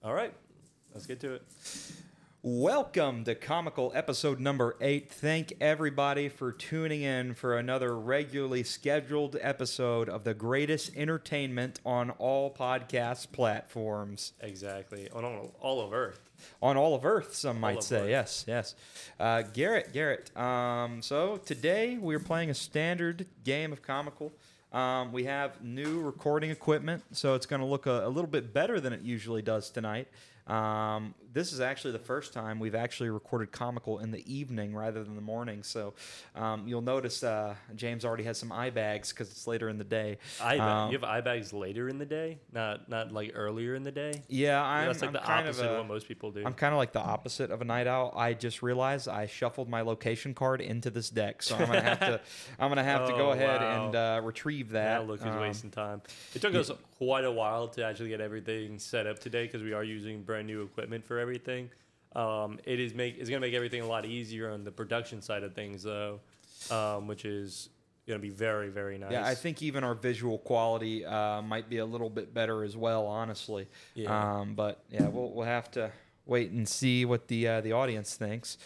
All right, let's get to it. Welcome to Comical episode number 8. Thank everybody for tuning in for another regularly scheduled episode of the greatest entertainment on all podcast platforms. Exactly. On all of Earth. On all of Earth, some might of say. Earth. Yes. Garrett. So today we're playing a standard game of Comical. We have new recording equipment, so it's going to look a little bit better than it usually does tonight. This is actually the first time we've actually recorded Comical in the evening rather than the morning. So you'll notice James already has some eye bags because it's later in the day. You have eye bags later in the day, not like earlier in the day. Yeah, That's like the opposite of what most people do. I'm kind of like the opposite of a night owl. I just realized I shuffled my location card into this deck, so I'm gonna have to go ahead and retrieve that. Now look who's wasting time. It took us quite a while to actually get everything set up today because we are using brand new equipment for everything. It's going to make everything a lot easier on the production side of things, though, which is going to be very, very nice. Yeah, I think even our visual quality might be a little bit better as well, honestly. Yeah. But yeah, we'll have to wait and see what the audience thinks.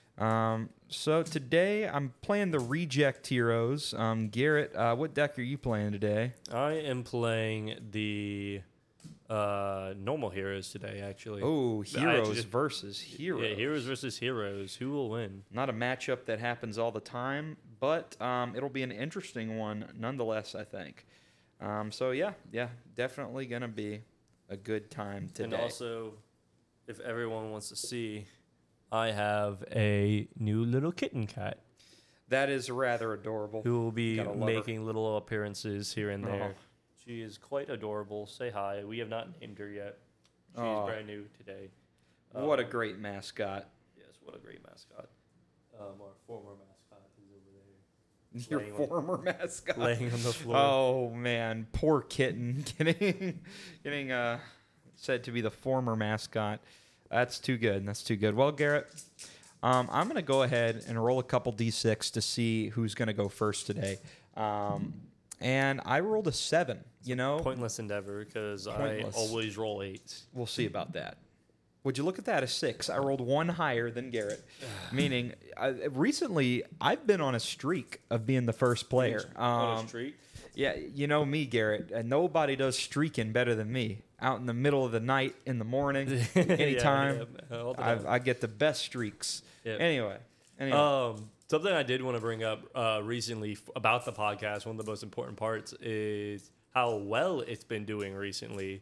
So today I'm playing the Reject Heroes. Garrett, what deck are you playing today? I am playing the normal heroes today, actually. Oh, heroes versus heroes. Yeah, heroes versus heroes. Who will win? Not a matchup that happens all the time, but it'll be an interesting one nonetheless, I think. So yeah, definitely going to be a good time today. And also, if everyone wants to see, I have a new little kitten cat. That is rather adorable. Who will be making little appearances here and there. She is quite adorable. Say hi. We have not named her yet. She's brand new today. What a great mascot. Yes, what a great mascot. Our former mascot is over there. Your former mascot. Laying on the floor. Oh, man. Poor kitten getting said to be the former mascot. That's too good. Well, Garrett, I'm going to go ahead and roll a couple D6 to see who's going to go first today. And I rolled a 7, Pointless endeavor because I always roll 8s. We'll see about that. Would you look at that, a 6? I rolled one higher than Garrett, meaning recently I've been on a streak of being the first player. On a streak? Yeah, you know me, Garrett. Nobody does streaking better than me. Out in the middle of the night, in the morning, anytime, I get the best streaks. Yep. Anyway. Something I did want to bring up recently about the podcast, one of the most important parts is how well it's been doing recently.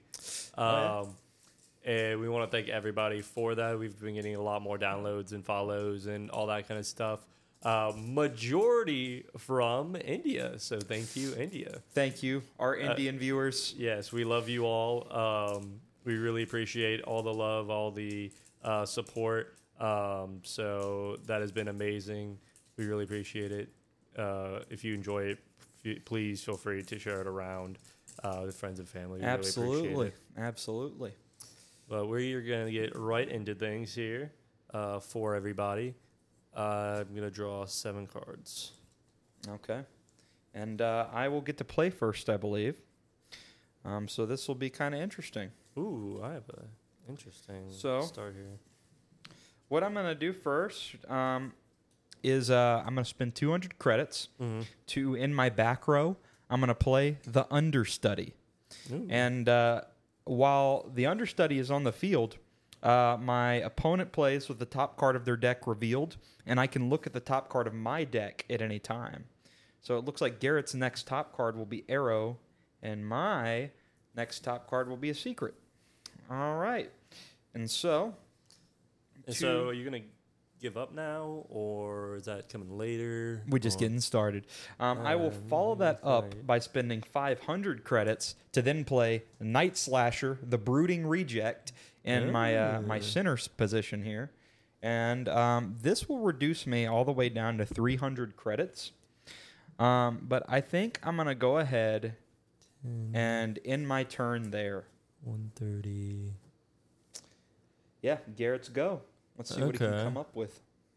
And we want to thank everybody for that. We've been getting a lot more downloads and follows and all that kind of stuff. Majority from India. So thank you, India. Thank you, our Indian viewers. Yes, we love you all. We really appreciate all the love, all the support. So that has been amazing. We really appreciate it. If you enjoy it, please feel free to share it around with friends and family. We Absolutely. really appreciate it. Absolutely. But we're going to get right into things here for everybody. I'm going to draw 7 cards. Okay. And I will get to play first, I believe. So this will be kind of interesting. Ooh, I have an interesting start here. What I'm going to do first is I'm going to spend 200 credits to, in my back row, I'm going to play the understudy. Ooh. And while the understudy is on the field, my opponent plays with the top card of their deck revealed, and I can look at the top card of my deck at any time. So it looks like Garrett's next top card will be Arrow, and my next top card will be a secret. All right. And so are you going to give up now, or is that coming later? We're just getting started. I will follow that up by spending 500 credits to then play Night Slasher, the Brooding Reject, in my center position here. And this will reduce me all the way down to 300 credits. But I think I'm going to go ahead and end my turn there. 130. Yeah, Garrett's go. Let's see what he can come up with.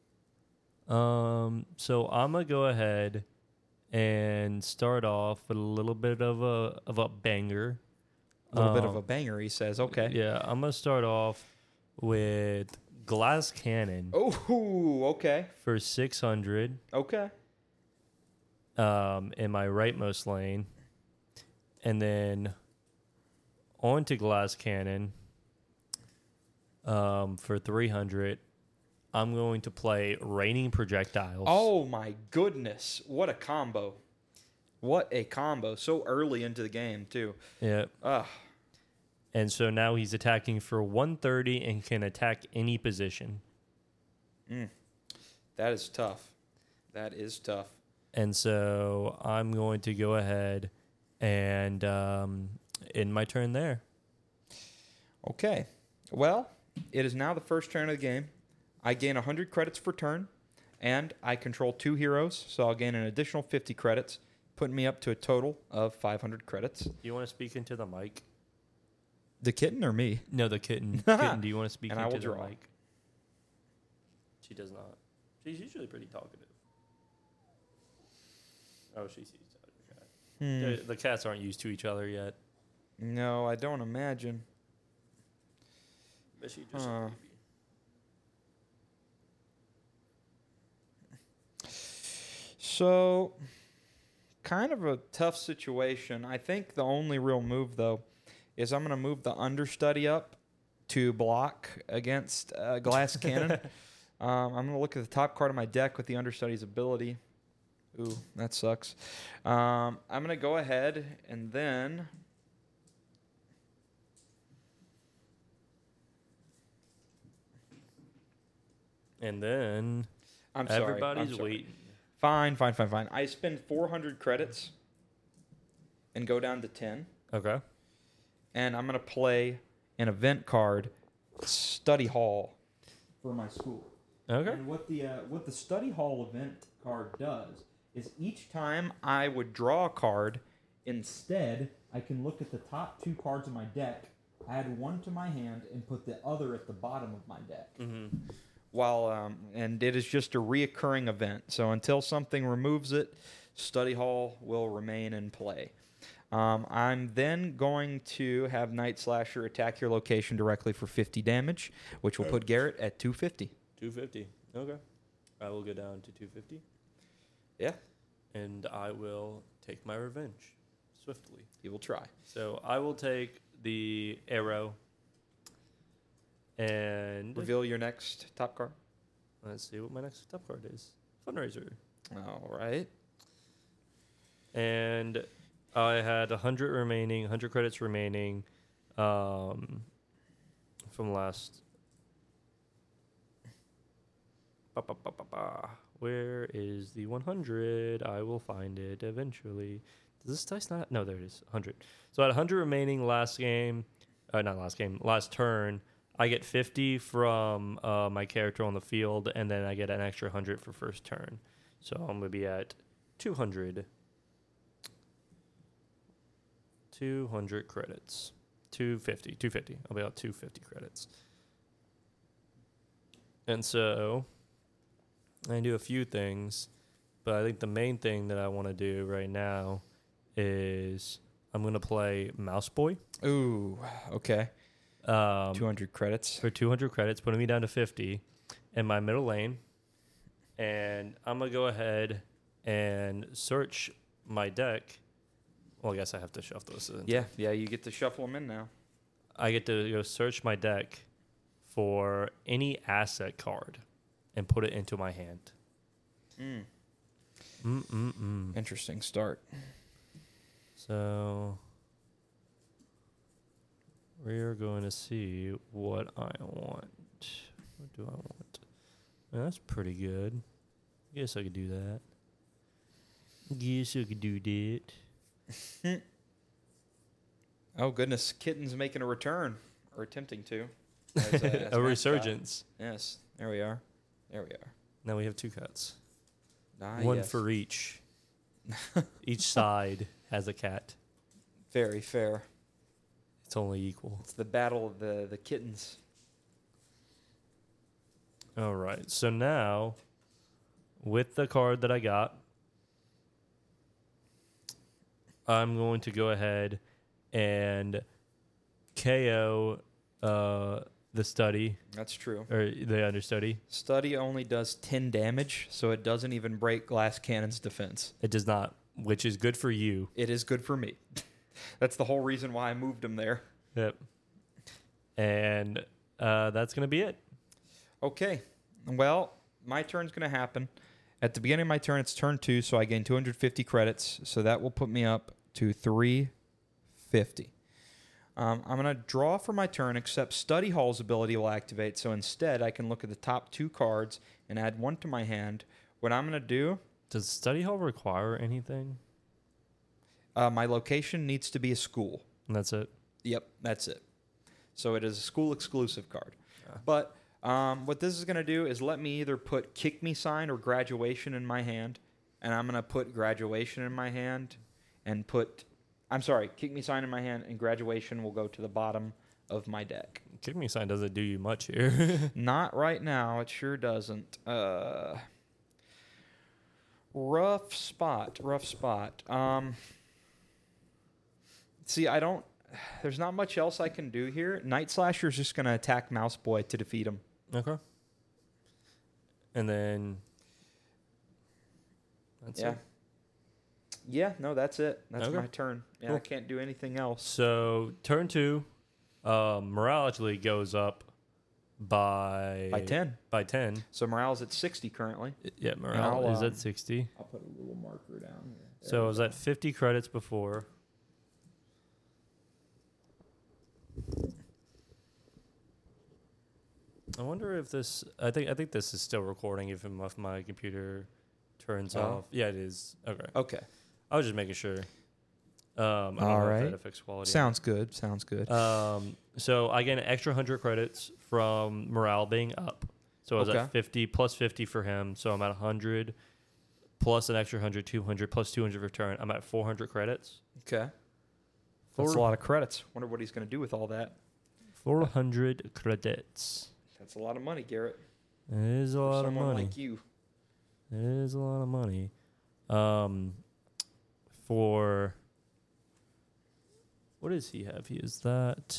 So I'm gonna go ahead and start off with a little bit of a banger. A little bit of a banger, he says. Okay. Yeah, I'm gonna start off with Glass Cannon Oh, okay. for 600 Okay. in my rightmost lane, and then onto Glass Cannon for 300. I'm going to play Raining Projectiles. Oh, my goodness. What a combo. What a combo. So early into the game, too. Yeah. Ugh. And so now he's attacking for 130 and can attack any position. That is tough. That is tough. And so I'm going to go ahead and end my turn there. Okay. Well, it is now the first turn of the game. I gain 100 credits per turn, and I control 2 heroes, so I'll gain an additional 50 credits, putting me up to a total of 500 credits. Do you want to speak into the mic? The kitten or me? No, the kitten. Kitten, do you want to speak And I into will the draw. mic? She does not. She's usually pretty talkative. Oh, she sees the other cat. The cats aren't used to each other yet. No, I don't imagine. But she just So, kind of a tough situation. I think the only real move, though, is I'm going to move the understudy up to block against Glass Cannon. I'm going to look at the top card of my deck with the understudy's ability. Ooh, that sucks. I'm going to go ahead and then... And then I'm sorry. everybody's I'm sorry. waiting. Fine. I spend 400 credits and go down to 10. Okay. And I'm going to play an event card, Study Hall, for my school. Okay. And what the Study Hall event card does is each time I would draw a card, instead I can look at the top 2 cards of my deck, add one to my hand, and put the other at the bottom of my deck. Mm-hmm. And it is just a reoccurring event. So until something removes it, Study Hall will remain in play. I'm then going to have Night Slasher attack your location directly for 50 damage, which will put Garrett at 250. 250. Okay. I will go down to 250. Yeah, And I will take my revenge swiftly. he will try. So I will take the arrow and Reveal your next top card. let's see what my next top card is. Fundraiser. All right. And I had 100 credits remaining from last. Where is the 100? I will find it eventually. Does this dice not? No, there it is. 100. So I had 100 remaining last game. Not last game. Last turn. I get 50 from my character on the field, and then I get an extra 100 for first turn. So I'm going to be at 200. 200 credits. 250. I'll be at 250 credits. And so I can do a few things, but I think the main thing that I want to do right now is I'm going to play Mouse Boy. Ooh, okay. 200 credits. For 200 credits, putting me down to 50 in my middle lane. And I'm going to go ahead and search my deck. Well, I guess I have to shuffle this in. Yeah, you get to shuffle them in now. I get to go search my deck for any asset card and put it into my hand. Interesting start. So we're going to see what I want. What do I want? Well, that's pretty good. Guess I could do that. Guess I could do that. Oh, goodness. Kitten's making a return, or attempting to. As A mascot. resurgence. Yes, there we are. Now we have 2 cats. Ah, One yes. for each. Each side has a cat. Very fair. It's only equal. It's the battle of the kittens. All right. So now, with the card that I got, I'm going to go ahead and KO the study That's true. or the understudy. Study only does 10 damage, so it doesn't even break Glass Cannon's defense. It does not, which is good for you. It is good for me. That's the whole reason why I moved him there. Yep. And that's going to be it. Okay. Well, my turn's going to happen. At the beginning of my turn, it's turn 2, so I gain 250 credits. So that will put me up to 350. I'm going to draw for my turn, except Study Hall's ability will activate. So instead, I can look at the top 2 cards and add 1 to my hand. What I'm going to do, Does study hall require anything? my location needs to be a school. And that's it. Yep, that's it. So it is a school exclusive card. Yeah. But what this is going to do is let me either put Kick Me Sign or Graduation in my hand. And I'm going to put Graduation in my hand and Kick Me Sign in my hand, and Graduation will go to the bottom of my deck. Kick Me Sign doesn't do you much here. Not right now. It sure doesn't. Rough spot. See, there's not much else I can do here. Night Slasher's just going to attack Mouse Boy to defeat him. Okay. And then that's Yeah. it. Yeah, no, that's it. That's Okay. my turn. Yeah, Cool. I can't do anything else. So turn 2, morale actually goes up by By 10. By 10. So morale's at 60 currently. Yeah, morale I'll, is at 60. I'll put a little marker down here. So it was at 50 credits before. I wonder if this. I think this is still recording, even if my computer turns Oh. off. Yeah, it is. Okay. Okay. I was just making sure. I don't All know if right. that affects quality. Sounds good. So I get an extra 100 credits from morale being up. So I was Okay. at 50 plus 50 for him. So I'm at 100 plus an extra 100, 200 plus 200 for turn. I'm at 400 credits. Okay. That's a lot of credits. Wonder what he's going to do with all that. 400 credits. That's a lot of money, Garrett. It is a For lot of someone money. like you. It is a lot of money. For what does he have? He is that.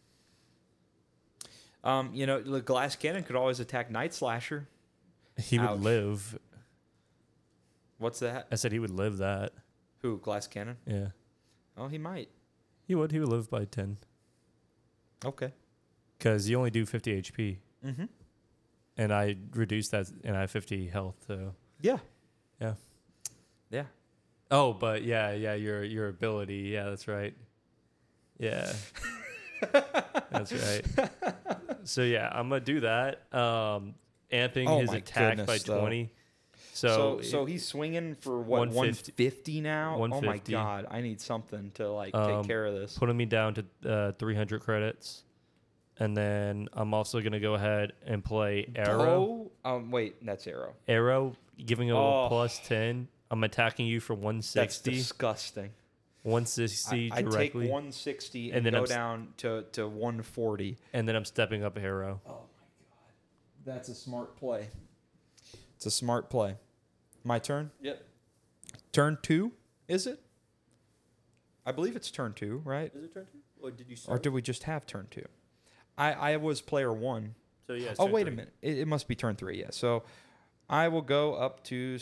The Glass Cannon could always attack Night Slasher. He Ouch. would live. What's that? I said he would live that. Who? Glass Cannon? Yeah. Oh, he might. He would. He would live by 10. Okay. Because you only do 50 HP. Mm-hmm. And I reduced that, and I have 50 health, so. Yeah. Yeah. Yeah. Oh, but yeah, your ability. Yeah, that's right. Yeah. That's right. So, yeah, I'm going to do that. Amping Oh his my attack by goodness, though. 20. So he's swinging for what, 150. 150 now? Oh my 150. God. I need something to take care of this. Putting me down to 300 credits. And then I'm also going to go ahead and play Arrow. Wait, that's Arrow. Arrow, giving a Oh. plus 10. I'm attacking you for That's 160. disgusting. 160 I take directly. 160 and and then go I'm down to 140. And then I'm stepping up Arrow. Oh my God. That's a smart play. It's a smart play. My turn? Yep. Turn 2, is it? I believe it's turn 2, right? Is it turn 2? Or did you Or did we just have turn 2? I was player 1. So, yeah. Oh, wait a minute. It must be turn 3, yeah. So I will go up to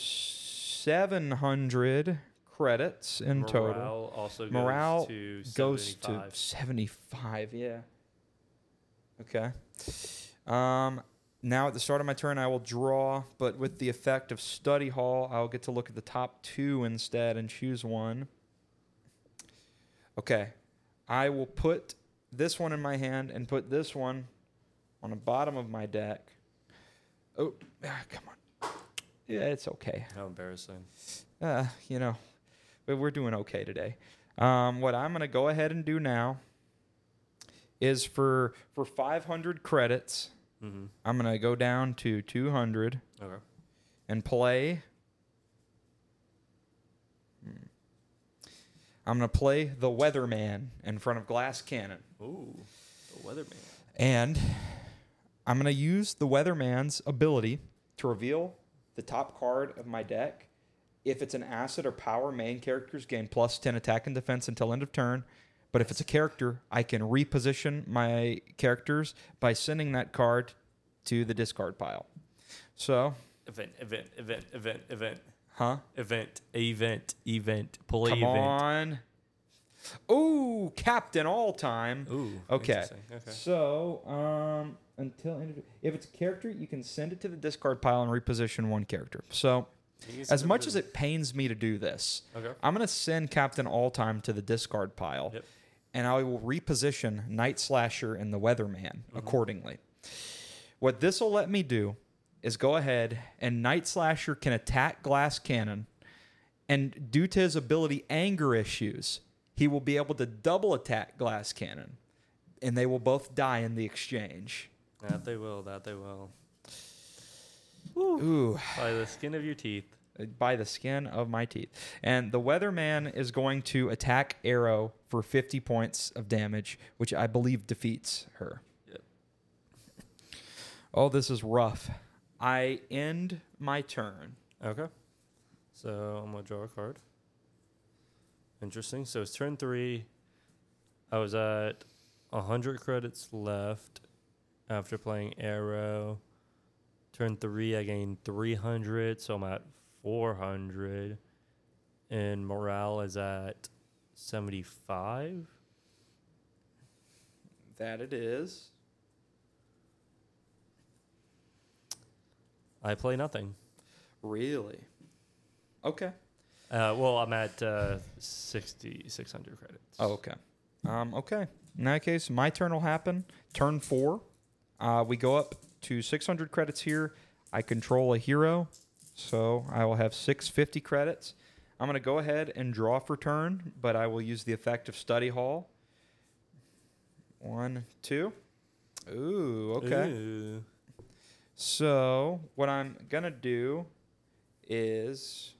700 credits in total. Morale also goes Morale to Goes 75. to 75, yeah. Okay. Now at the start of my turn, I will draw, but with the effect of Study Hall, I'll get to look at the top 2 instead and choose one. Okay. I will put this one in my hand and put this one on the bottom of my deck. Oh, come on. Yeah, it's okay. How embarrassing. But we're doing okay today. What I'm going to go ahead and do now is for 500 credits, Mm-hmm. I'm going to go down to 200 Okay. and play. I'm going to play the Weatherman in front of Glass Cannon. Ooh, the Weatherman. And I'm going to use the Weatherman's ability to reveal the top card of my deck. If it's an acid or power, main characters gain plus 10 attack and defense until end of turn. But if it's a character, I can reposition my characters by sending that card to the discard pile. So, Event. huh? Event. Pull a Come event. on. Ooh, Captain All Time. Ooh. Okay. Interesting. Okay. So, if it's a character, you can send it to the discard pile and reposition one character. So, as much as it pains me to do this, Okay. I'm going to send Captain All Time to the discard pile, Yep. and I will reposition Night Slasher and the Weatherman accordingly. What this will let me do is go ahead and Night Slasher can attack Glass Cannon, and due to his ability Anger Issues, he will be able to double attack Glass Cannon, and they will both die in the exchange. That they will. Ooh. By the skin of your teeth. By the skin of my teeth. And the Weatherman is going to attack Arrow for 50 points of damage, which I believe defeats her. Yep. Oh, this is rough. I end my turn. Okay. So I'm gonna draw a card. Interesting. So it's turn 3. I was at 100 credits left after playing Arrow. Turn 3, I gained 300, so I'm at 400. And morale is at 75. That it is. I play nothing. Really? Okay. Well, I'm at 600 credits. Oh, okay. Okay. In that case, my turn will happen. Turn 4. We go up to 600 credits here. I control a hero, so I will have 650 credits. I'm going to go ahead and draw for turn, but I will use the effect of Study Hall. 1, 2. Ooh, okay. Ooh. So what I'm going to do is...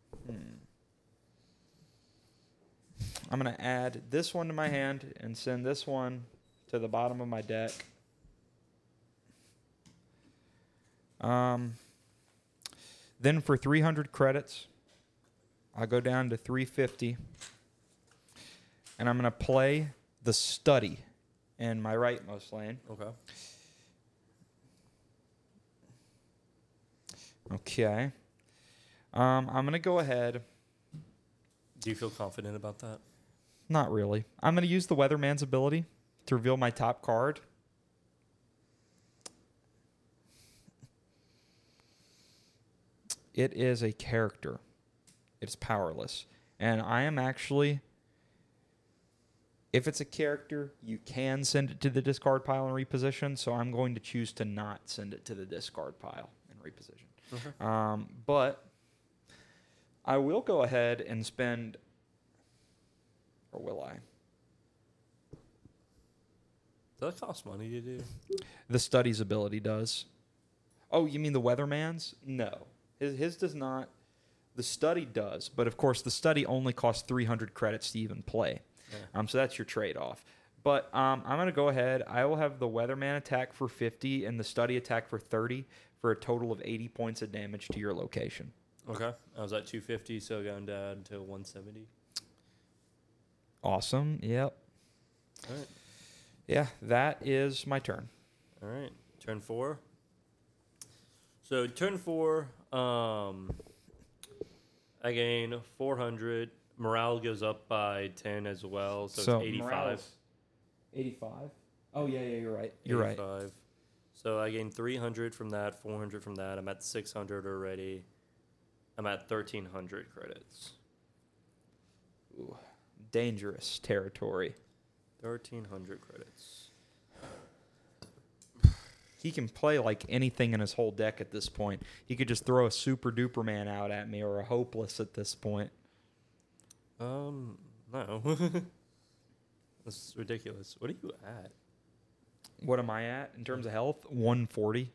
I'm going to add this one to my hand and send this one to the bottom of my deck. Then for 300 credits, I'll go down to 350. And I'm going to play the Study in my rightmost lane. Okay. Okay. I'm going to go ahead. Do you feel confident about that? Not really. I'm going to use the Weatherman's ability to reveal my top card. It is a character. It's powerless. And I am actually... If it's a character, you can send it to the discard pile and reposition, so I'm going to choose to not send it to the discard pile and reposition. Okay. But I will go ahead and spend... Or will I? Does that cost money to do? The Study's ability does. Oh, you mean the Weatherman's? No. His does not. The Study does, but of course the Study only costs 300 credits to even play. Yeah. So that's your trade-off. But I'm going to go ahead. I will have the Weatherman attack for 50 and the Study attack for 30 for a total of 80 points of damage to your location. Okay. I was at 250, so going down to 170. Awesome. Yep. All right. Yeah, that is my turn. All right. Turn 4. So turn 4, I gain 400. Morale goes up by 10 as well, so it's 85. 85? Oh, yeah, you're right. You're right. 85. So I gain 300 from that, 400 from that. I'm at 600 already. I'm at 1,300 credits. Ooh, dangerous territory. 1,300 credits. He can play like anything in his whole deck at this point. He could just throw a Super Duper Man out at me or a Hopeless at this point. No. This is ridiculous. What are you at? What am I at in terms of health? 140.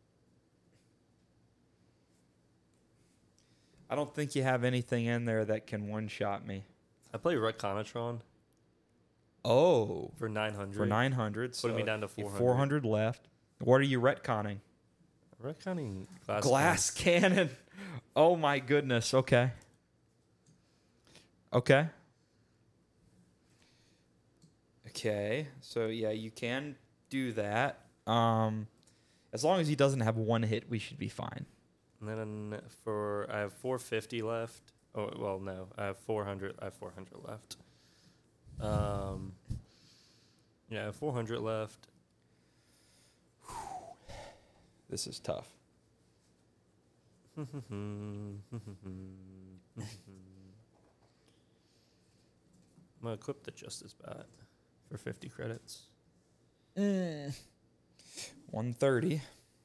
I don't think you have anything in there that can one-shot me. I play Retconatron Oh. for 900. For 900. Putting me down to 400. 400 left. What are you retconning? Retconning Glass cannon. Oh, my goodness. Okay. Okay. Okay, so yeah, you can do that. As long as he doesn't have one hit, we should be fine. And then I have 450 left. Oh well, no, I have 400. I have 400 left. Yeah, I have 400 left. This is tough. I'm gonna equip the Justice Bat for 50 credits. 130.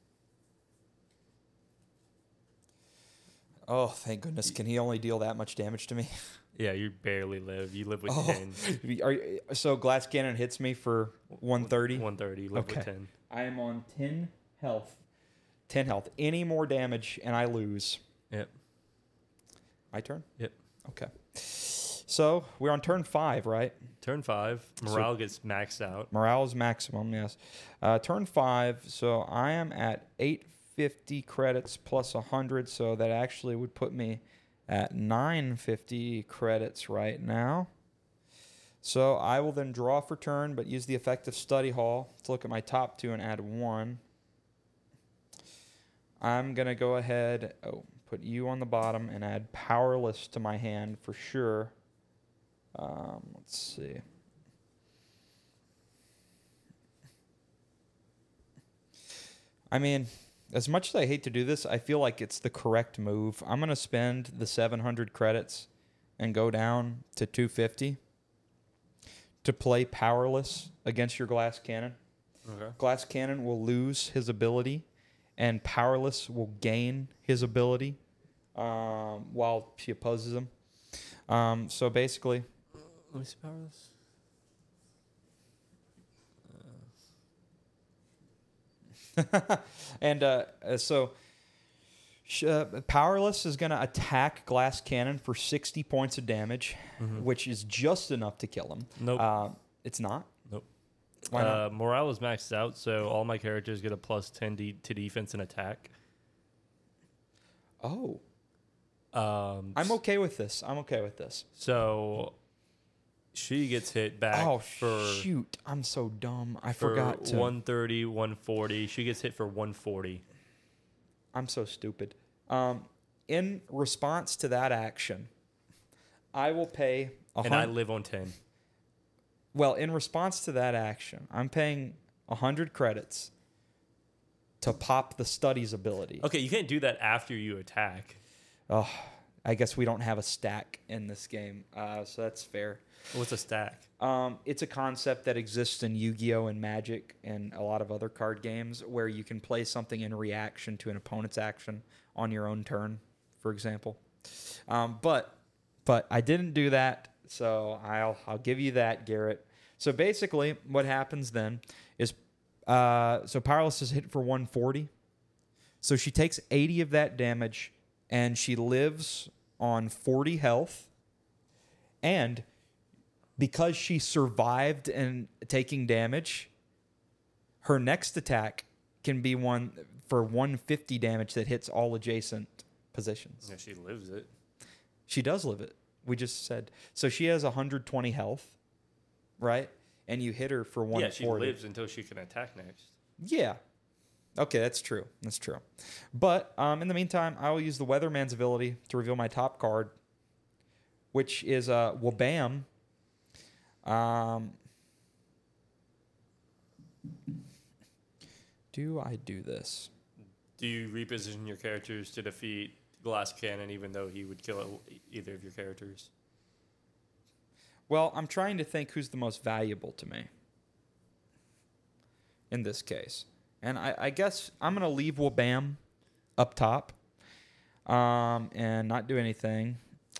Oh, thank goodness. Can he only deal that much damage to me? Yeah, you barely live. You live with Oh. 10. So glass cannon hits me for 130? 130. You live Okay. with 10. I am on 10 health. 10 health. Any more damage and I lose. Yep. My turn? Yep. Okay. So we're on turn 5, right? Turn 5. Morale gets maxed out. Morale is maximum, yes. Turn 5, so I am at 850 credits plus 100, so that actually would put me at 950 credits right now. So I will then draw for turn, but use the effect of Study Hall to look at my top 2 and add 1. I'm going to go ahead, put you on the bottom and add Powerless to my hand for sure. Let's see. I mean, as much as I hate to do this, I feel like it's the correct move. I'm going to spend the 700 credits and go down to 250 to play Powerless against your Glass Cannon. Okay. Glass Cannon will lose his ability, and Powerless will gain his ability while she opposes him. So basically... Let me see Powerless. And so Powerless is going to attack Glass Cannon for 60 points of damage, which is just enough to kill him. Nope. It's not? Nope. Why not? Morale is maxed out, so all my characters get a plus 10 to defense and attack. Oh. I'm okay with this. So she gets hit back for... shoot. I'm so dumb. I for forgot to... 130, 140. She gets hit for 140. I'm so stupid. In response to that action, I will pay... And I live on 10. Well, in response to that action, I'm paying 100 credits to pop the Studies ability. Okay, you can't do that after you attack. Oh, I guess we don't have a stack in this game, so that's fair. What's a stack? It's a concept that exists in Yu-Gi-Oh! And Magic and a lot of other card games where you can play something in reaction to an opponent's action on your own turn, for example. But I didn't do that, so I'll give you that, Garrett. So basically, what happens then is so Powerless is hit for 140. So she takes 80 of that damage, and she lives on 40 health. And because she survived and taking damage, her next attack can be one for 150 damage that hits all adjacent positions. Yeah, she lives it. She does live it. We just said. So she has 120 health, right? And you hit her for 140. Yeah, she lives until she can attack next. Yeah. Okay, that's true. That's true. But in the meantime, I will use the Weatherman's ability to reveal my top card, which is Wabam. Do I do this? Do you reposition your characters to defeat Glass Cannon even though he would kill either of your characters? Well, I'm trying to think who's the most valuable to me in this case. And I guess I'm going to leave Wabam up top and not do anything.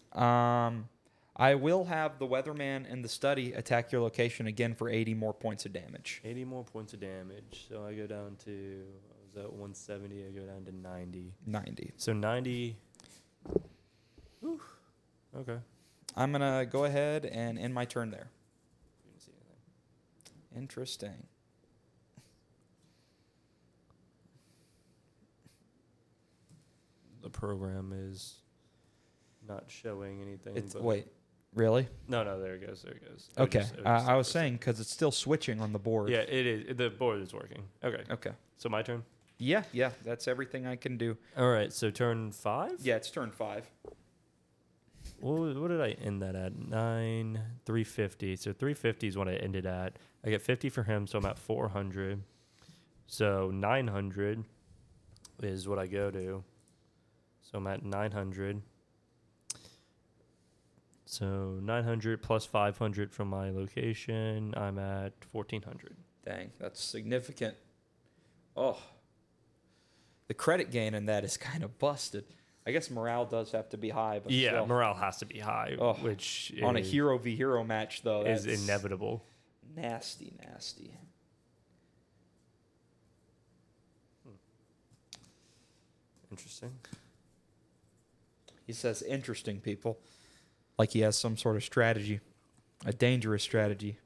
I will have the Weatherman and the Study attack your location again for 80 more points of damage. 80 more points of damage. So I go down to, I was at 170, I go down to 90. 90. So 90. Whew. Okay. I'm going to go ahead and end my turn there. Didn't see anything. Interesting. The program is not showing anything. It's but wait. Really? No, there it goes. There it goes. Okay. I was just- saying because it's still switching on the board. Yeah, it is. The board is working. Okay. Okay. So my turn. Yeah. That's everything I can do. All right. So turn 5. Yeah, it's turn 5. What did I end that at? 350. So 350 is what I ended at. I get 50 for him, so I'm at 400. So 900 is what I go to. So I'm at 900. So 900 plus 500 from my location. I'm at 1400. Dang, that's significant. Oh, the credit gain in that is kind of busted. I guess morale does have to be high, but Yeah, still. morale has to be high, Oh, which on a is- hero v hero match though, is that's inevitable. nasty. Interesting. He says interesting, people, like he has some sort of strategy, a dangerous strategy.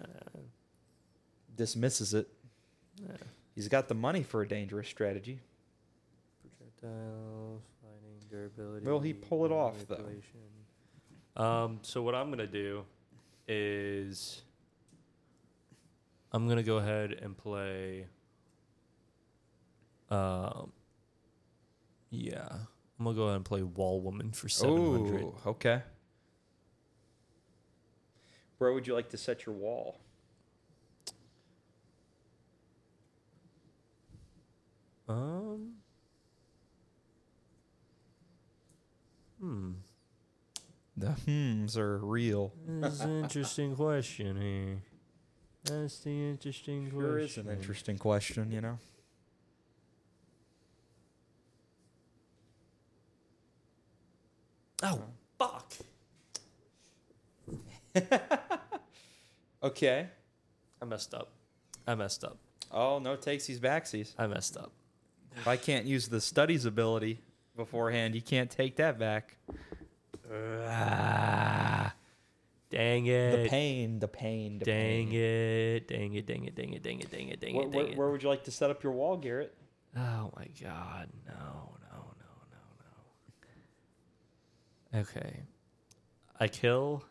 Dismisses it. He's got the money for a dangerous strategy. Projectiles, fighting, durability. Will he pull it off, though? Though? So what I'm gonna do is I'm gonna go ahead and play. Yeah, I'm gonna go ahead and play Wall Woman for 700. Oh, okay. Where would you like to set your wall? The hmms are real. That's an interesting question here. That's the interesting question. Sure is an interesting question, you know. Oh, fuck. Okay. I messed up. Oh, no takesies backsies. I messed up. If I can't use the studies ability beforehand, you can't take that back. Dang it. The pain. Dang it. Where would you like to set up your wall, Garrett? Oh my god. No. Okay. I kill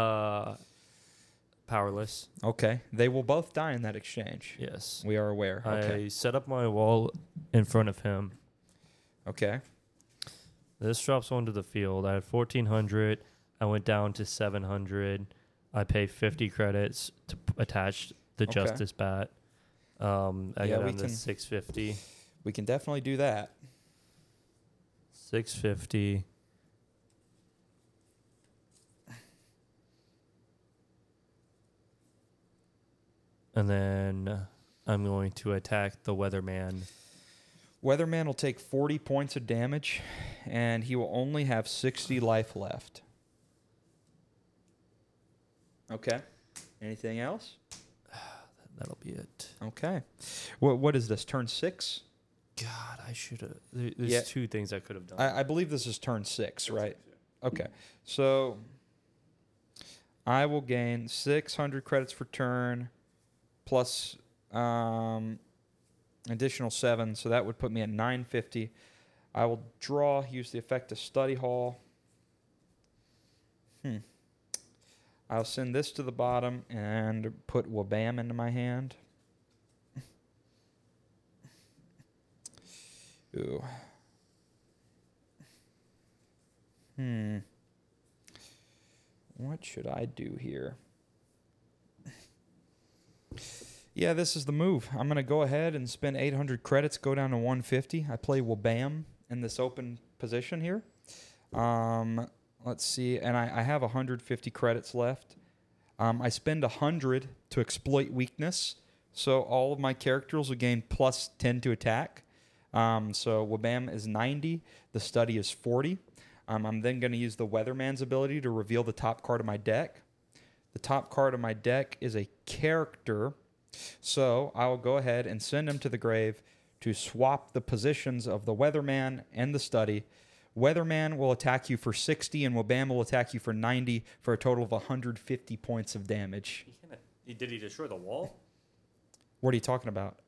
Powerless. Okay. They will both die in that exchange. Yes. We are aware. Okay. I set up my wall in front of him. Okay. This drops onto the field. I had 1,400. I went down to 700. I pay 50 credits to attach the Okay. Justice Bat. I Yeah, got we down to can- 650. We can definitely do that. 650. And then I'm going to attack the Weatherman. Weatherman will take 40 points of damage, and he will only have 60 life left. Okay. Anything else? That'll be it. Okay. What is this? Turn 6? God, I should have. There's Yeah. 2 things I could have done. I believe this is turn 6, right? Okay. So I will gain 600 credits for turn plus additional 7. So that would put me at 950. I will draw, use the effect of Study Hall. I'll send this to the bottom and put Wabam into my hand. Ooh. What should I do here? Yeah, this is the move. I'm going to go ahead and spend 800 credits, go down to 150. I play Wabam in this open position here. Let's see. And I have 150 credits left. I spend 100 to exploit weakness. So all of my characters will gain plus 10 to attack. So Wabam is 90. The study is 40. I'm then going to use the Weatherman's ability to reveal the top card of my deck. The top card of my deck is a character. So I will go ahead and send him to the grave to swap the positions of the Weatherman and the study. Weatherman will attack you for 60, and Wabam will attack you for 90 for a total of 150 points of damage. Did he destroy the wall? What are you talking about?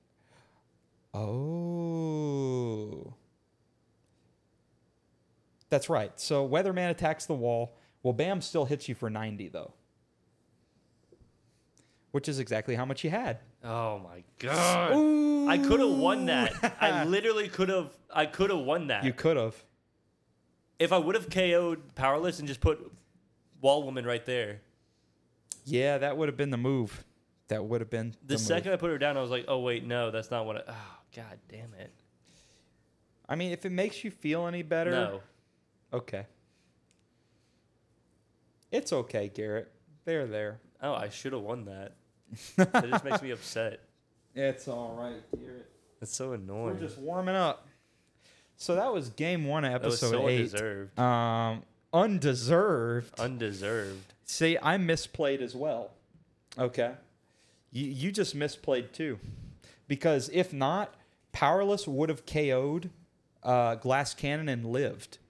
Oh. That's right. So Weatherman attacks the wall. Well, Bam still hits you for 90 though, which is exactly how much you had. Oh my god! Ooh. I could have won that. I literally could have. I could have won that. You could have. If I would have KO'd Powerless and just put Wall Woman right there. Yeah, that would have been the move. That would have been The second I put her down, I was like, oh wait, no, that's not what I. Oh god damn it. I mean, if it makes you feel any better. No. Okay. It's okay, Garrett. They're there. Oh, I should have won that. That just makes me upset. It's all right, Garrett. That's so annoying. We're just warming up. So that was game 1 of That was episode so 8. undeserved. Undeserved. Undeserved. See, I misplayed as well. Okay. You just misplayed too. Because if not, Powerless would have KO'd Glass Cannon and lived.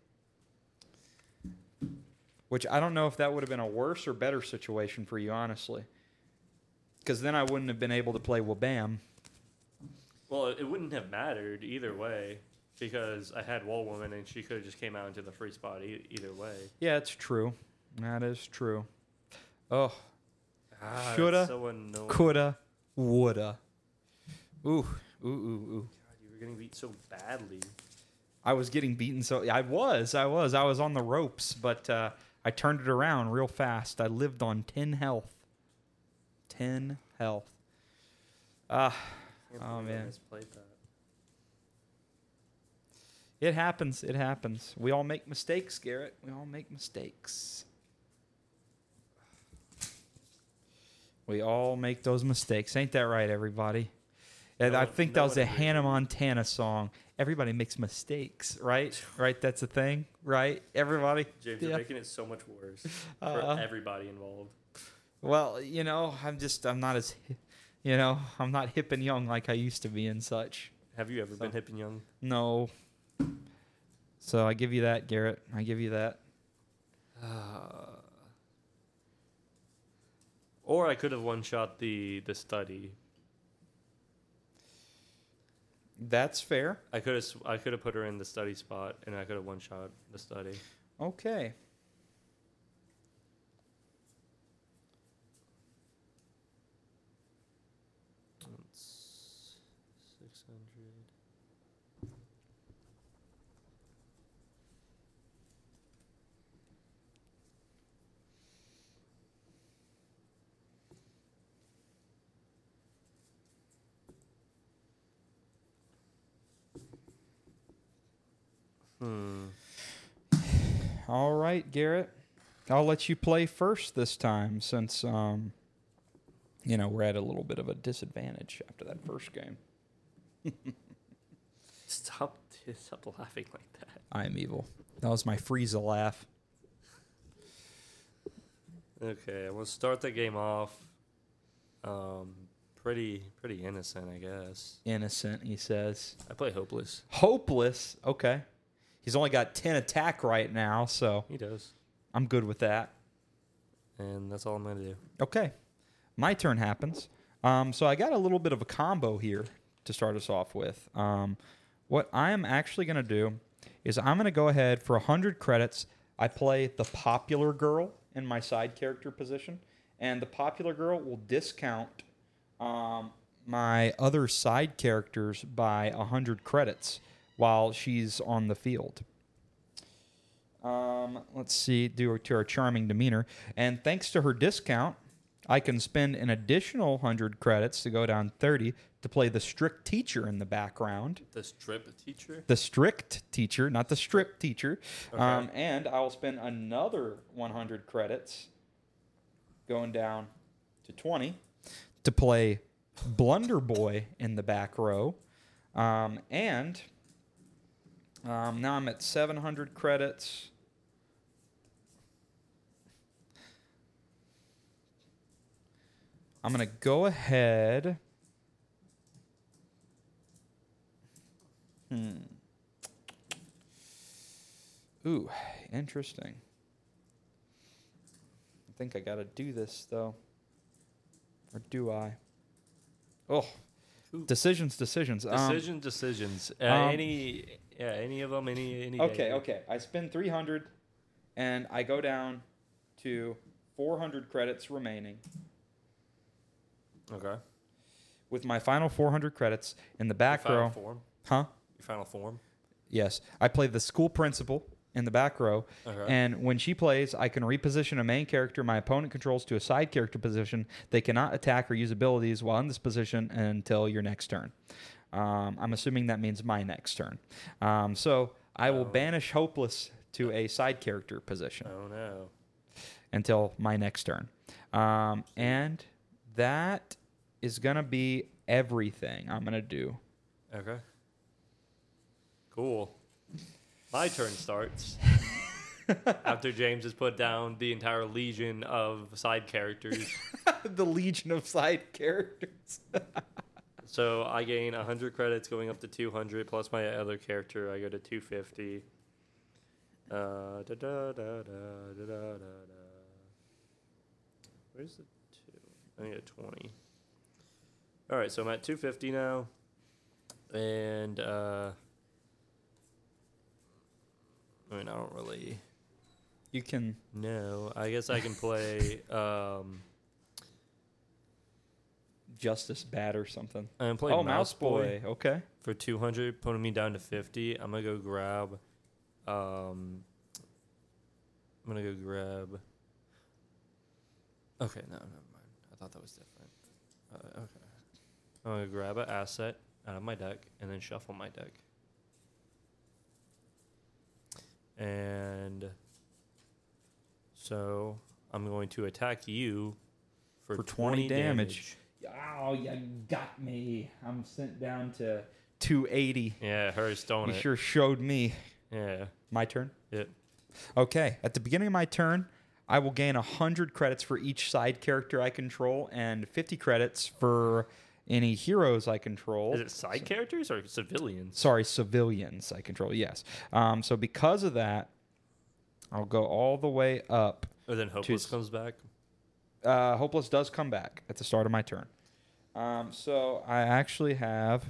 Which I don't know if that would have been a worse or better situation for you, honestly. Because then I wouldn't have been able to play Wabam. Well, it wouldn't have mattered either way because I had Wall Woman and she could have just came out into the free spot either way. Yeah, it's true. That is true. Oh, Shoulda, shoulda, so annoying. coulda, woulda. Ooh, ooh, ooh, ooh. God, you were getting beat so badly. I was getting beaten, so I was on the ropes, but I turned it around real fast. I lived on 10 health. 10 health. Oh man, Misplayed that. it happens. It happens. We all make mistakes, Garrett. We all make mistakes. We all make those mistakes. Ain't that right, everybody? And I think that was a Hannah Montana song. Everybody makes mistakes, right? Right? That's a thing, right? Everybody? James, Yeah. you're making it so much worse for everybody involved. Well, I'm not as, I'm not hip and young like I used to be and such. Have you ever been hip and young? No. So I give you that, Garrett. I give you that. Or I could have one-shot the study. That's fair. I could have put her in the study spot, and I could have one-shot the study. Okay. That's 600. All right, Garrett. I'll let you play first this time since, we're at a little bit of a disadvantage after that first game. Stop laughing like that. I am evil. That was my Frieza laugh. Okay, I'm gonna start the game off. Pretty innocent, I guess. Innocent, he says. I play Hopeless. Hopeless. Okay. He's only got 10 attack right now, so He does, I'm good with that. and that's all I'm gonna do. Okay. My turn happens. So I got a little bit of a combo here to start us off with. What I am actually going to do is I'm going to go ahead for 100 credits. I play the popular girl in my side character position, and the popular girl will discount my other side characters by 100 credits while she's on the field. Let's see, due to her charming demeanor. And thanks to her discount, I can spend an additional 100 credits to go down 30 to play the strict teacher in the background. The strip teacher? The strict teacher, not the strip teacher. Okay. And I will spend another 100 credits going down to 20 to play Blunder Boy in the back row. Now I'm at 700 credits. I'm going to go ahead. Ooh, interesting. I think I got to do this, though. Or do I? Oh, Ooh. decisions. Decisions. Any of them, any day. Okay. I spend 300, and I go down to 400 credits remaining. Okay. With my final 400 credits in the back Your final row. form? Huh? Your final form? Yes. I play the school principal in the back row. Okay. And when she plays, I can reposition a main character my opponent controls to a side character position. They cannot attack or use abilities while in this position until your next turn. I'm assuming that means my next turn. So I will banish Hopeless to a side character position Oh, no. until my next turn. And that is going to be everything I'm going to do. Okay. Cool. My turn starts. After James has put down the entire legion of side characters. The legion of side characters. So I gain 100 credits going up to 200, plus my other character, I go to 250. Where's the 2? I need a 20. All right, so I'm at 250 now. And, I mean, I don't really You can... know. I guess I can play, Justice Bat or something. I'm playing Mouse Boy. Okay. For 200, putting me down to 50. I'm going to go grab, okay, no, never mind. I thought that was different. Okay. I'm going to grab an asset out of my deck and then shuffle my deck. And so I'm going to attack you for 20 damage. Oh, you got me. I'm sent down to 280. Yeah, it hurts, don't You it? sure showed me. Yeah. My turn? Yep. Okay. At the beginning of my turn, I will gain 100 credits for each side character I control and 50 credits for any heroes I control. Is it side characters or civilians? Sorry, civilians I control, yes. So because of that, I'll go all the way up. Or then Hopeless comes back? Hopeless does come back at the start of my turn. So I actually have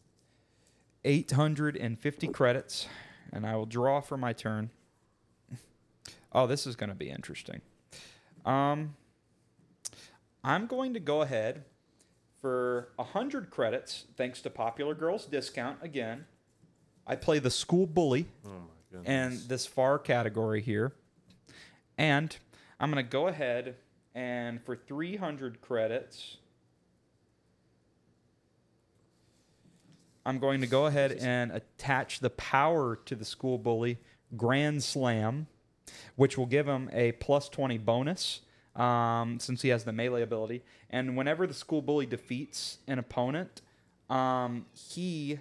850 credits, and I will draw for my turn. Oh, this is going to be interesting. I'm going to go ahead for 100 credits, thanks to Popular Girls discount again. I play the School Bully Oh, my goodness. and this FAR category here. And I'm going to go ahead and for 300 credits, I'm going to go ahead and attach the power to the School Bully Grand Slam, which will give him a plus 20 bonus since he has the melee ability. And whenever the School Bully defeats an opponent, he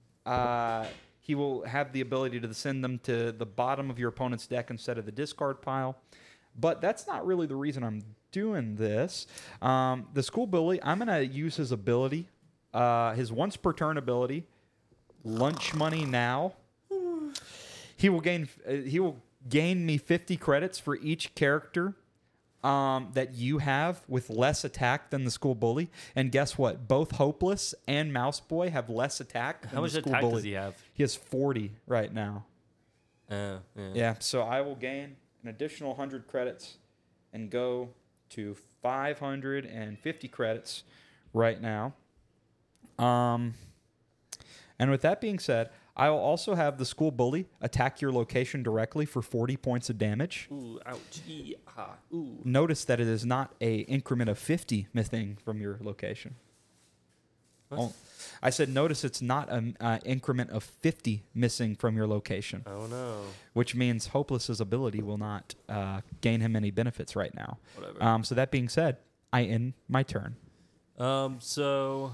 will have the ability to send them to the bottom of your opponent's deck instead of the discard pile. But that's not really the reason I'm doing this. The School Bully, I'm going to use his ability, his once per turn ability, Lunch Money Now. He will gain me 50 credits for each character that you have with less attack than the School Bully. And guess what? Both Hopeless and Mouse Boy have less attack than How much the School attack Bully. does he have? He has 40 right now. Yeah. Yeah, so I will gain an additional 100 credits and go to 550 credits right now. And with that being said, I will also have the School Bully attack your location directly for 40 points of damage. Ooh, ouch. Ee-ha. Ooh. Notice that it is not a increment of 50 missing from your location. What? Oh, I said notice it's not an increment of 50 missing from your location, Oh, no. which means Hopeless's ability will not gain him any benefits right now. Whatever. So that being said, I end my turn. So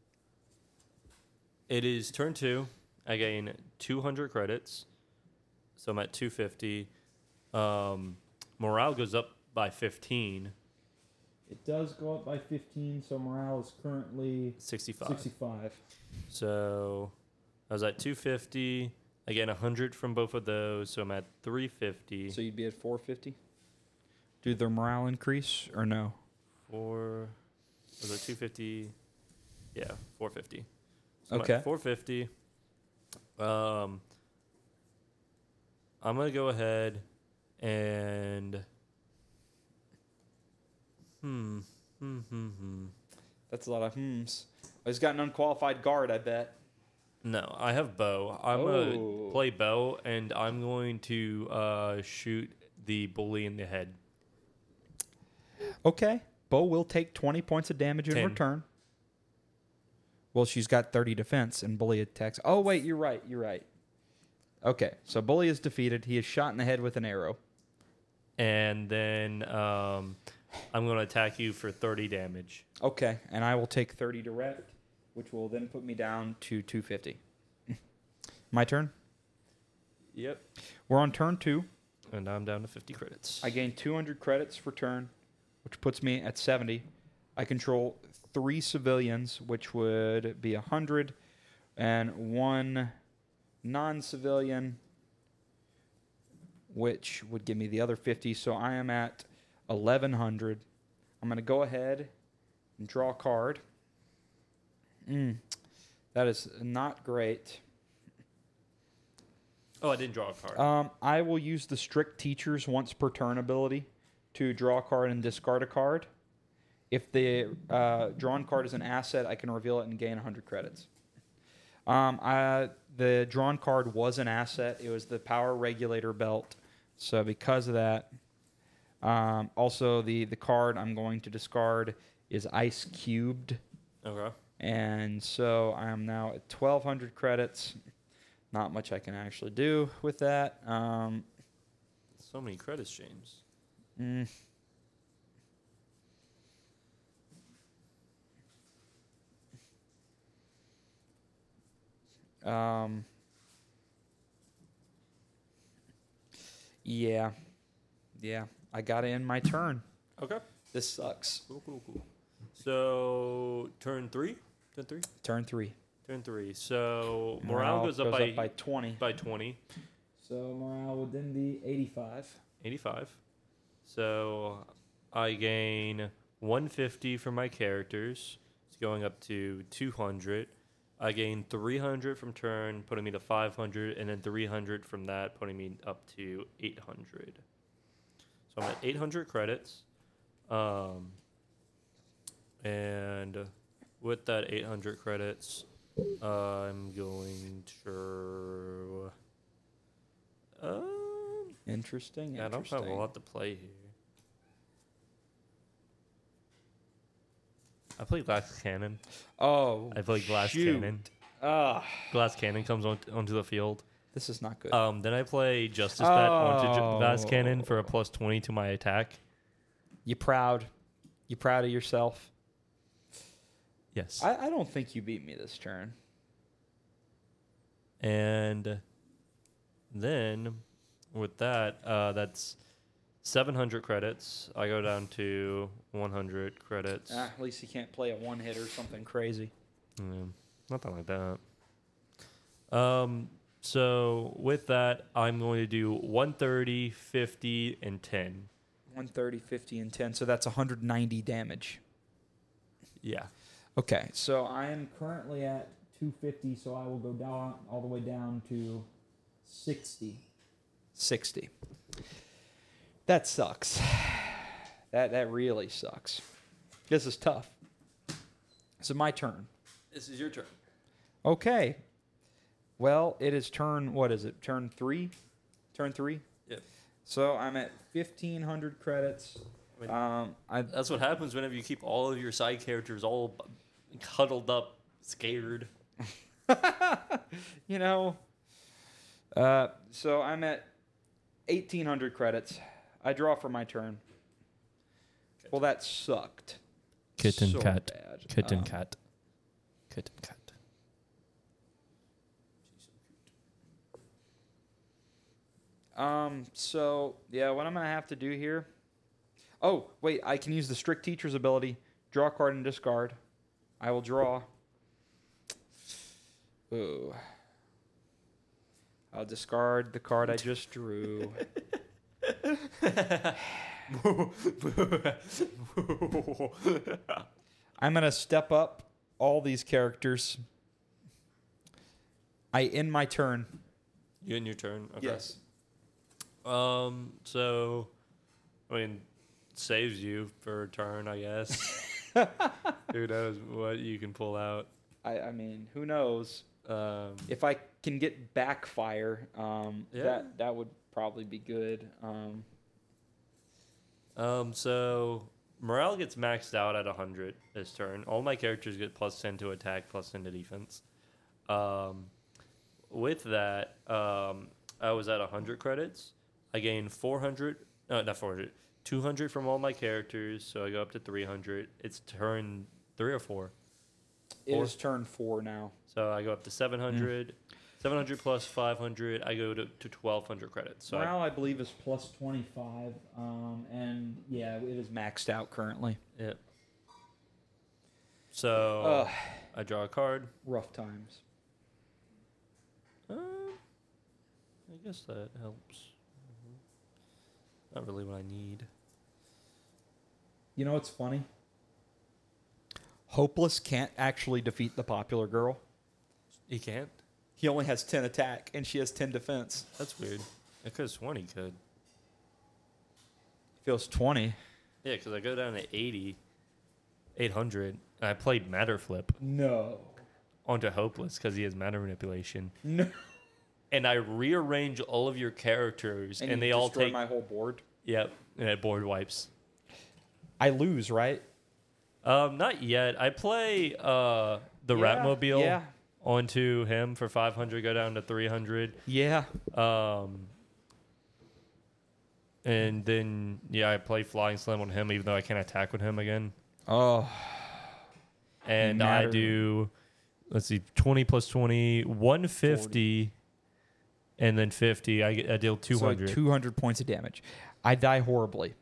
it is turn 2. I gain 200 credits. So I'm at 250. Morale goes up by 15. It does go up by 15, so morale is currently 65. So I was at 250. I gain 100 from both of those, so I'm at 350. So you'd be at 450? Do their morale increase or no? Was it 250? Yeah, 450. So Okay. I'm at 450. I'm going to go ahead and That's a lot of hmms. Oh, he's got an unqualified guard, I bet. No, I have bow. I'm Oh. gonna play bow, and I'm going to shoot the bully in the head. Okay. Bo will take 20 points of damage in 10. return. Well, she's got 30 defense and bully attacks. Oh, wait, you're right. Okay, so bully is defeated. He is shot in the head with an arrow. And then I'm going to attack you for 30 damage. Okay, and I will take 30 direct, which will then put me down to 250. My turn? Yep. We're on turn 2. And I'm down to 50 credits. I gain 200 credits for turn, which puts me at 70. I control 3 civilians, which would be 100, and 1 non-civilian, which would give me the other 50. So I am at 1,100. I'm going to go ahead and draw a card. That is not great. Oh, I didn't draw a card. I will use the strict teacher's once per turn ability to draw a card and discard a card. If the drawn card is an asset, I can reveal it and gain 100 credits. The drawn card was an asset. It was the power regulator belt. So because of that, also the card I'm going to discard is ice cubed. Okay. And so I am now at 1,200 credits. Not much I can actually do with that. So many credits, James. Yeah. I got to end my turn. Okay. This sucks. Cool. So, turn 3? Turn 3. Turn 3. So, morale goes up by 20. By 20. So morale would then be 85. 85. So, I gain 150 from my characters. It's going up to 200. I gain 300 from turn, putting me to 500, and then 300 from that, putting me up to 800. So I'm at 800 credits. And with that 800 credits, I'm going to... Interesting. I don't have a lot to play here. I play Glass Cannon. Oh, I play Glass shoot. Cannon. Ah, Glass Cannon comes onto the field. this is not good. Then I play Justice Bet onto Glass Cannon for a plus 20 to my attack. You proud? You proud of yourself? Yes. I don't think you beat me this turn. And then with that, that's 700 credits. I go down to 100 credits. At least you can't play a one-hit or something crazy. Nothing like that. So with that, I'm going to do 130, 50, and 10. 130, 50, and 10. So that's 190 damage. Yeah. Okay, so I am currently at 250, so I will go down all the way down to 60. 60. That sucks. That really sucks. This is tough. So my turn. This is your turn. Okay. Well, it is turn, what is it? Turn 3? Turn 3? Yep. So I'm at 1,500 credits. That's what happens whenever you keep all of your side characters all huddled up, scared. You know. So I'm at 1,800 credits. I draw for my turn. Well, that sucked. Kitten So cat. bad. Kitten cat. Kitten cat. So, yeah, what I'm going to have to do here... Oh, wait, I can use the strict teacher's ability. Draw a card and discard. I will draw. Ooh. I'll discard the card I just drew. I'm going to step up all these characters. I end my turn. You in your turn? Okay. Yes. So, I mean, saves you for a turn, I guess. Who knows what you can pull out. I mean, who knows? Um, If I can get backfire, Yeah. that would probably be good. So morale gets maxed out at 100 this turn. All my characters get +10 to attack, +10 to defense. With that, I was at 100 credits. I gained 400, not 400, 200 from all my characters, so I go up to 300. It's turn 3 or 4. It is turn 4 now. So I go up to 700. 700 plus 500, I go to 1,200 credits. So Morale, I believe, is plus 25, and yeah, it is maxed out currently. Yep. So I draw a card. Rough times. I guess that helps. Not really what I need. You know what's funny? Hopeless can't actually defeat the popular girl. He can't? He only has 10 attack, and she has 10 defense. That's weird. I could have sworn he could. Feels 20. Yeah, because I go down to 80, 800, and I played Matter Flip No. onto Hopeless because he has Matter Manipulation. No. And I rearrange all of your characters, and they all take... my whole board. Yep, and it board wipes. I lose, right? Not yet. I play the Ratmobile onto him for 500, go down to 300. Yeah. And then, I play Flying Slam on him, even though I can't attack with him again. Oh. And Matter. I do, let's see, 20 plus 20, 150, 40. And then 50. I deal 200. So 200 points of damage. I die horribly.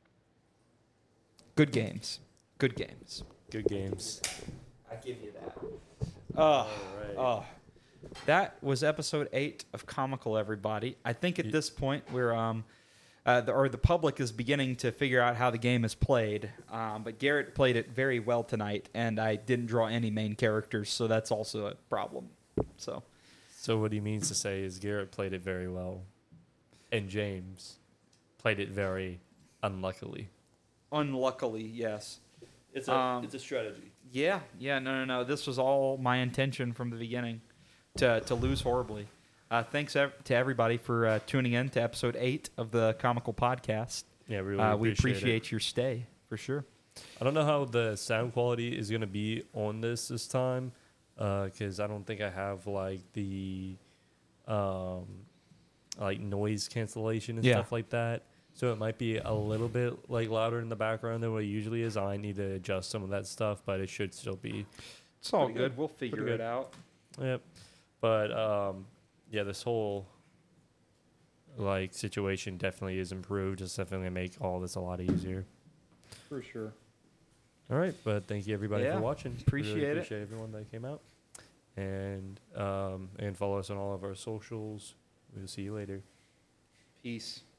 Good games. Good games. Good games. I give you that. All right. Oh, that was episode 8 of Comical, everybody. I think at this point we're the public is beginning to figure out how the game is played. But Garrett played it very well tonight, and I didn't draw any main characters, so that's also a problem. So what he means to say is Garrett played it very well, and James played it very unluckily. Unluckily, yes. It's a strategy. Yeah, no. This was all my intention from the beginning, to lose horribly. Thanks to everybody for tuning in to episode 8 of the Comical Podcast. Yeah, we appreciate your stay, for sure. I don't know how the sound quality is going to be on this time, because I don't think I have like the like noise cancellation and stuff like that. So it might be a little bit like louder in the background than what it usually is. I need to adjust some of that stuff, but it should still be. It's all pretty good. We'll figure it out. Yep. But this whole like situation definitely is improved. It's definitely gonna make all this a lot easier. For sure. All right, but thank you everybody for watching. Appreciate it. Appreciate everyone that came out, and follow us on all of our socials. We'll see you later. Peace.